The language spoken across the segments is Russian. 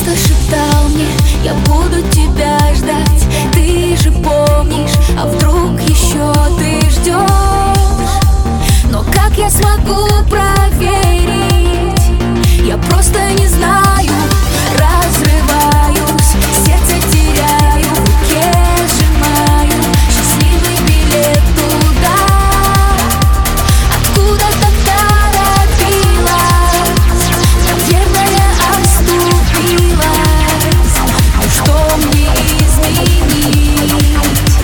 просто шептал мне: я буду тебя ждать. Ты же помнишь, а вдруг еще ты ждешь? Но как я смогу проверить? Я просто не знаю. Разрываюсь, сердце теряю, в руке сжимаю счастливый билет туда, откуда так торопилась. Наверное, оступилась. Ну что мне изменить?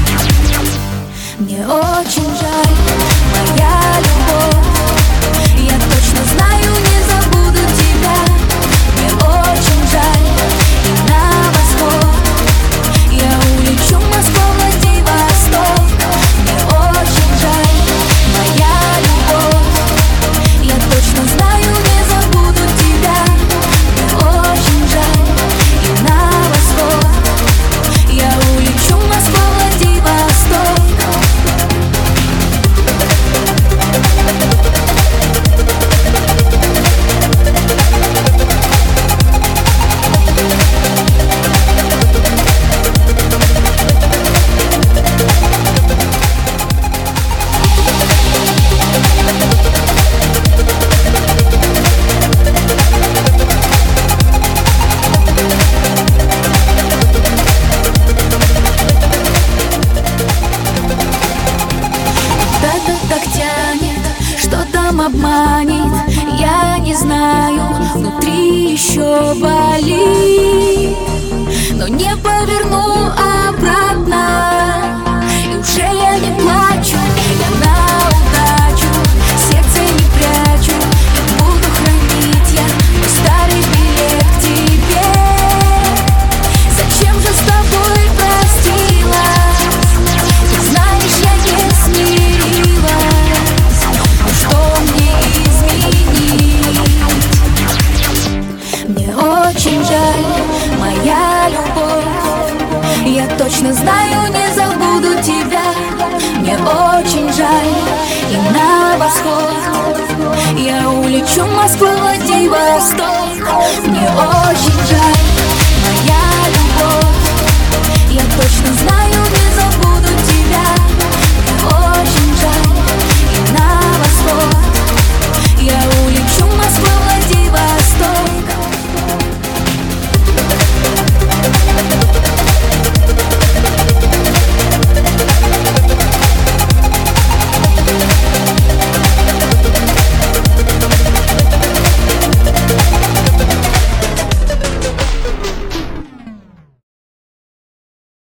Мне очень жаль, моя любовь. Я точно знаю, не забуду тебя. Мне очень жаль, и на восход я улечу в Москву, Владивосток. Мне очень жаль, моя любовь. Я точно знаю, не забуду тебя. Мне очень жаль, и на восход я улечу в Москву, Владивосток. Так тянет, что там обманет, я не знаю, внутри еще болит. Но не поверну обратно, и уже я не плачу, я на удачу сердце не прячу. И буду хранить я мой старый билет к тебе. Зачем же с тобой простилась? Ты знаешь, я не смирилась. Ну что мне изменить? Мне очень жаль, моя любовь. Я точно знаю, не забуду тебя. Мне очень жаль, и на восход я улечу в Москву, Владивосток. Мне